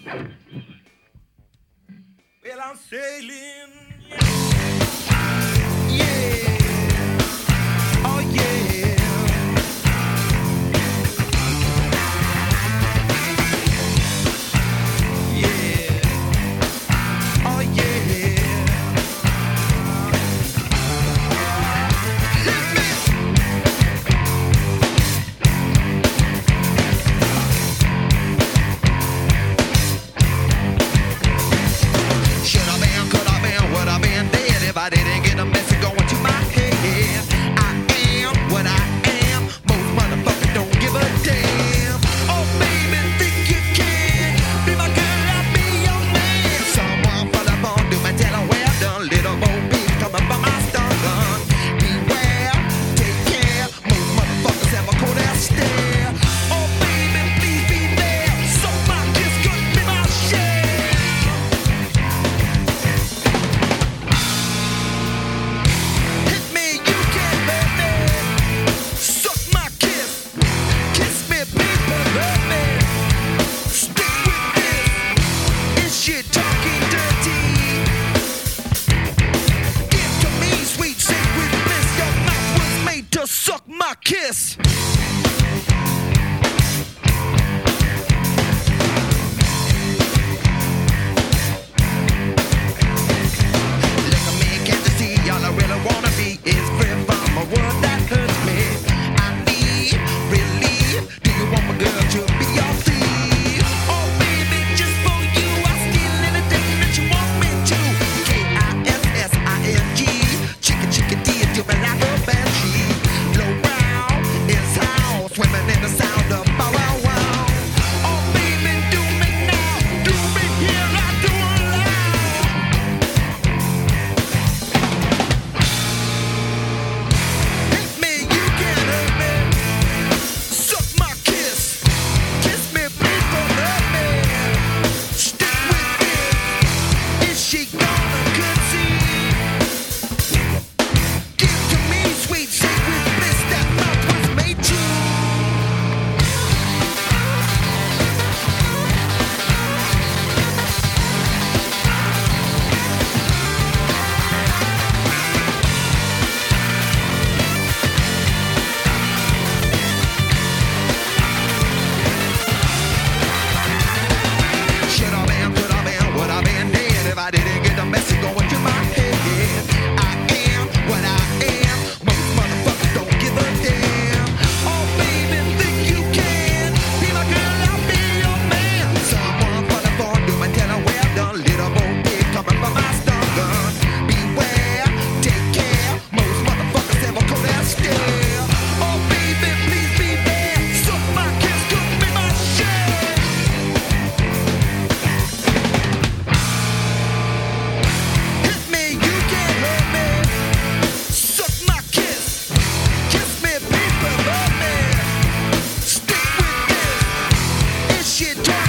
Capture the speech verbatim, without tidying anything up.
Well, I'm sailing. Yeah. Oh, yeah. Yeah. Oh, yeah. Should I been, could I been, would I been dead if I didn't get a message going to my head? I am what I am. Most motherfuckers don't give a damn. Oh, baby, think you can be my girl, I'll be your man. Someone pull up on do my tell her well done. Little Bo Peep coming from my stun gun. Beware, take care. Most motherfuckers have a cold ass stare. Oh, baby, please be there. So my kiss could be my share. Hit me, you can, baby. Suck my kiss. Kiss me, people, love me. Stick with this. Is shit talking dirty? Give to me sweet sacred bliss. Your mouth was made to suck my kiss. Look at me, can't you see? All I really wanna be is free from a world that hurts me. I need relief. Do you want my girl to be your thief? Oh, baby, just for you, I'll steal anything that you want me to. K I S S I N G. Chicka chicka dee, do me like a banshee. Blow round, it's how swimming in the sound of bow wow wow. Oh, baby, do me now, do me here, I do aloud. Hit me, you can hurt me. Suck my kiss. Kiss me, people, love me. Stick with this. Is she gonna concede? Give to me sweet sacred bliss. That mouth was made to. Should I been, could I been, would I been dead if I didn't get the message going to my head? I am what I am. Most motherfuckers don't give a damn. Oh, baby, think you can be my girl, I'll be your man. Someone for the phone, do my tell her well done. Little Bo Peep coming from my stun gun. Beware, take care. Most motherfuckers have a cold ass stare. Oh, baby, please be there. Suck my kiss, could be my share. Hit me, you can hurt me. Suck my kiss. Kiss me, people, love me. Stick with this. Is shit talking